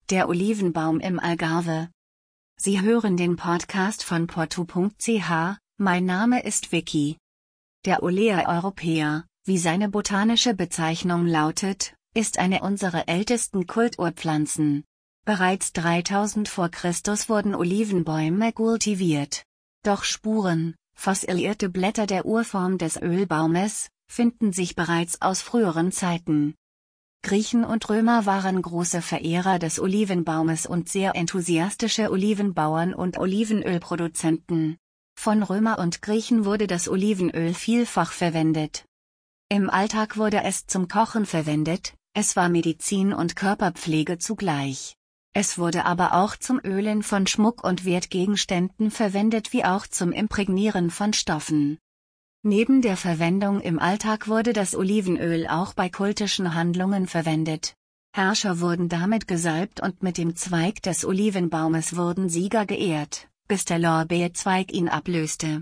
Der Olivenbaum im Algarve. Sie hören den Podcast von portu.ch, mein Name ist Vicky. Der Olea europaea, wie seine botanische Bezeichnung lautet, ist eine unserer ältesten Kulturpflanzen. Bereits 3000 vor Christus wurden Olivenbäume kultiviert. Doch Spuren, fossilierte Blätter der Urform des Ölbaumes, finden sich bereits aus früheren Zeiten. Griechen und Römer waren große Verehrer des Olivenbaumes und sehr enthusiastische Olivenbauern und Olivenölproduzenten. Von Römer und Griechen wurde das Olivenöl vielfach verwendet. Im Alltag wurde es zum Kochen verwendet, es war Medizin und Körperpflege zugleich. Es wurde aber auch zum Ölen von Schmuck und Wertgegenständen verwendet wie auch zum Imprägnieren von Stoffen. Neben der Verwendung im Alltag wurde das Olivenöl auch bei kultischen Handlungen verwendet. Herrscher wurden damit gesalbt und mit dem Zweig des Olivenbaumes wurden Sieger geehrt, bis der Lorbeerzweig ihn ablöste.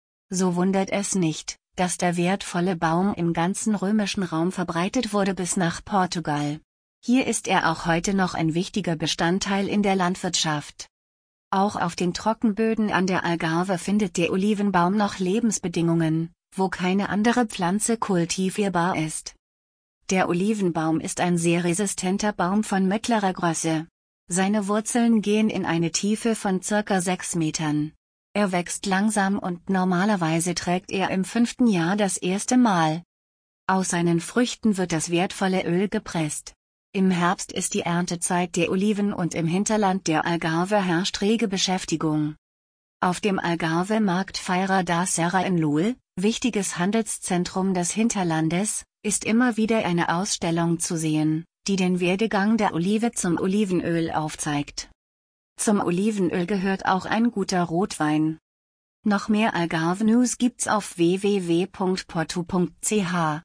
So wundert es nicht, dass der wertvolle Baum im ganzen römischen Raum verbreitet wurde bis nach Portugal. Hier ist er auch heute noch ein wichtiger Bestandteil in der Landwirtschaft. Auch auf den Trockenböden an der Algarve findet der Olivenbaum noch Lebensbedingungen, wo keine andere Pflanze kultivierbar ist. Der Olivenbaum ist ein sehr resistenter Baum von mittlerer Größe. Seine Wurzeln gehen in eine Tiefe von ca. 6 Metern. Er wächst langsam und normalerweise trägt er im 5. Jahr das erste Mal. Aus seinen Früchten wird das wertvolle Öl gepresst. Im Herbst ist die Erntezeit der Oliven und im Hinterland der Algarve herrscht rege Beschäftigung. Auf dem Algarve-Markt Feira da Serra in Lul, wichtiges Handelszentrum des Hinterlandes, ist immer wieder eine Ausstellung zu sehen, die den Werdegang der Olive zum Olivenöl aufzeigt. Zum Olivenöl gehört auch ein guter Rotwein. Noch mehr Algarve-News gibt's auf www.portu.ch.